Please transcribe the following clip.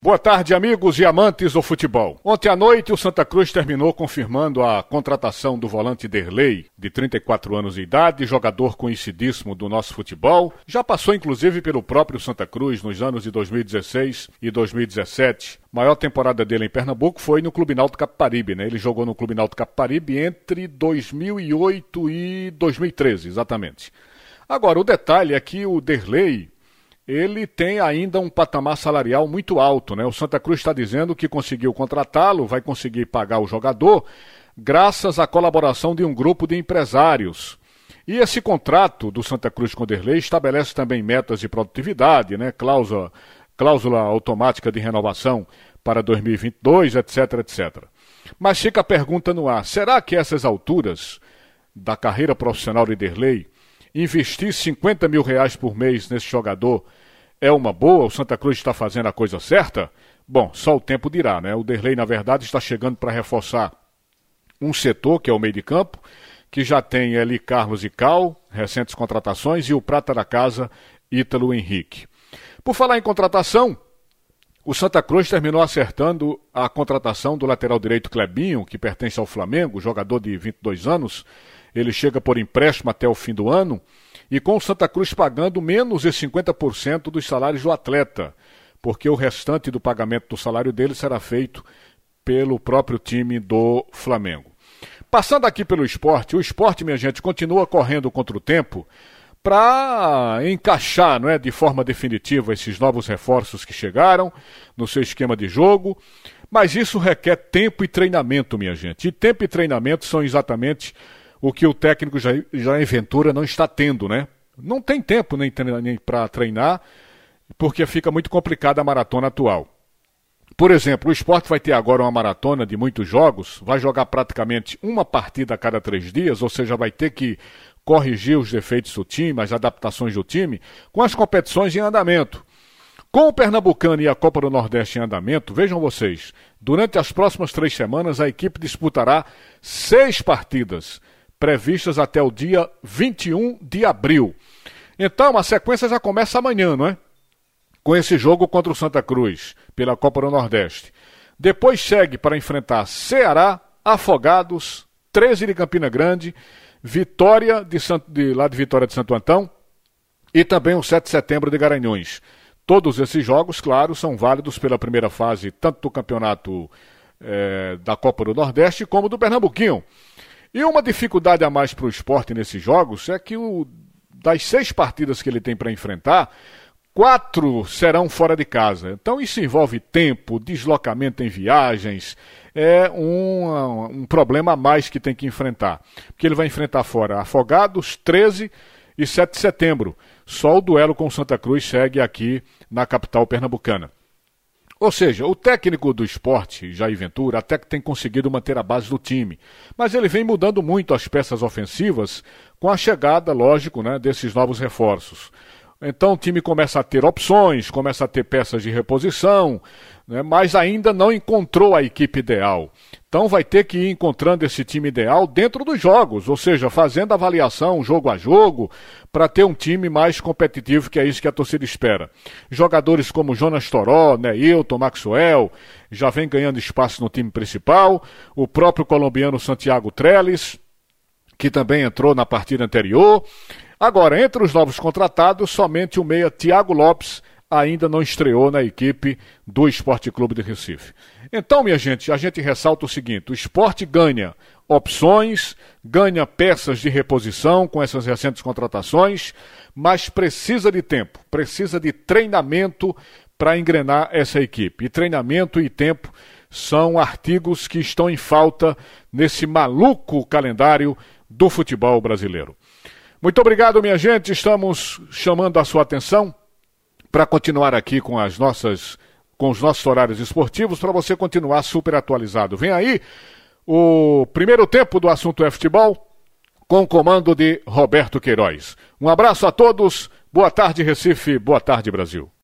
Boa tarde, amigos e amantes do futebol. Ontem à noite, o Santa Cruz terminou confirmando a contratação do volante Derlei, de 34 anos de idade, jogador conhecidíssimo do nosso futebol. Já passou, inclusive, pelo próprio Santa Cruz nos anos de 2016 e 2017. A maior temporada dele em Pernambuco foi no Clube Náutico Capibaribe, né? Ele jogou no Clube Náutico Capibaribe entre 2008 e 2013, exatamente. Agora, o detalhe é que o Derlei, ele tem ainda um patamar salarial muito alto, né? O Santa Cruz está dizendo que conseguiu contratá-lo, vai conseguir pagar o jogador, graças à colaboração de um grupo de empresários. E esse contrato do Santa Cruz com o Derlei estabelece também metas de produtividade, né? Cláusula automática de renovação para 2022, etc, etc. Mas fica a pergunta no ar: será que essas alturas da carreira profissional de Derlei, investir R$50 mil por mês nesse jogador é uma boa? O Santa Cruz está fazendo a coisa certa? Bom, só o tempo dirá, né? O Derlei, na verdade, está chegando para reforçar um setor, que é o meio de campo, que já tem ali Carlos e Cal, recentes contratações, e o prata da casa, Ítalo Henrique. Por falar em contratação, o Santa Cruz terminou acertando a contratação do lateral direito Clebinho, que pertence ao Flamengo, jogador de 22 anos. Ele chega por empréstimo até o fim do ano, e com o Santa Cruz pagando menos de 50% dos salários do atleta, porque o restante do pagamento do salário dele será feito pelo próprio time do Flamengo. Passando aqui pelo esporte, o esporte, minha gente, continua correndo contra o tempo para encaixar, não é, de forma definitiva esses novos reforços que chegaram no seu esquema de jogo, mas isso requer tempo e treinamento, minha gente. E tempo e treinamento são exatamente o que o técnico Jair Ventura não está tendo, né? Não tem tempo nem para treinar, porque fica muito complicada a maratona atual. Por exemplo, o esporte vai ter agora uma maratona de muitos jogos, vai jogar praticamente uma partida a cada 3 dias, ou seja, vai ter que corrigir os defeitos do time, as adaptações do time, com as competições em andamento. Com o Pernambucano e a Copa do Nordeste em andamento, vejam vocês, durante as próximas 3 semanas a equipe disputará 6 partidas, previstas até o dia 21 de abril. Então, a sequência já começa amanhã, não é? Com esse jogo contra o Santa Cruz, pela Copa do Nordeste. Depois segue para enfrentar Ceará, Afogados, 13 de Campina Grande, Vitória lá de Vitória de Santo Antão e também o 7 de Setembro de Garanhuns. Todos esses jogos, claro, são válidos pela primeira fase, tanto do campeonato da Copa do Nordeste como do Pernambuquinho. E uma dificuldade a mais para o esporte nesses jogos é que das 6 partidas que ele tem para enfrentar, 4 serão fora de casa. Então isso envolve tempo, deslocamento em viagens, um problema a mais que tem que enfrentar. Porque ele vai enfrentar fora Afogados, 13 e 7 de setembro. Só o duelo com o Santa Cruz segue aqui na capital pernambucana. Ou seja, o técnico do esporte, Jair Ventura, até que tem conseguido manter a base do time. Mas ele vem mudando muito as peças ofensivas com a chegada, lógico, né, desses novos reforços. Então o time começa a ter opções, começa a ter peças de reposição, né, mas ainda não encontrou a equipe ideal. Então vai ter que ir encontrando esse time ideal dentro dos jogos, ou seja, fazendo avaliação jogo a jogo, para ter um time mais competitivo, que é isso que a torcida espera. Jogadores como Jonas Toró, Neilton, Maxwell, já vem ganhando espaço no time principal, o próprio colombiano Santiago Trellis, que também entrou na partida anterior. Agora, entre os novos contratados, somente o meia Thiago Lopes ainda não estreou na equipe do Esporte Clube de Recife. Então, minha gente, a gente ressalta o seguinte: o esporte ganha opções, ganha peças de reposição com essas recentes contratações, mas precisa de tempo, precisa de treinamento para engrenar essa equipe. E treinamento e tempo são artigos que estão em falta nesse maluco calendário do futebol brasileiro. Muito obrigado, minha gente. Estamos chamando a sua atenção para continuar aqui com os nossos horários esportivos, para você continuar super atualizado. Vem aí o primeiro tempo do Assunto é Futebol, com o comando de Roberto Queiroz. Um abraço a todos. Boa tarde, Recife. Boa tarde, Brasil.